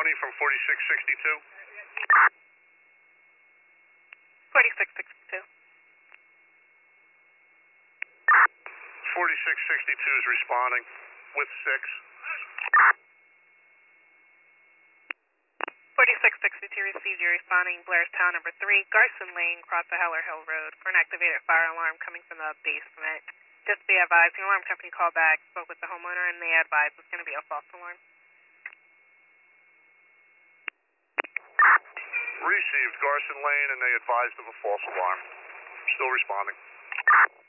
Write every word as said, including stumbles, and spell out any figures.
twenty from forty-six sixty-two. forty-six sixty-two. forty-six sixty-two is responding with six. forty-six sixty-two received you responding Blairstown number three, Garson Lane, across the Heller Hill Road for an activated fire alarm coming from the basement. Just be advised, the alarm company called back, spoke with the homeowner, and they advised it's going to be a false alarm. Received Garson Lane, and they advised of a false alarm. Still responding.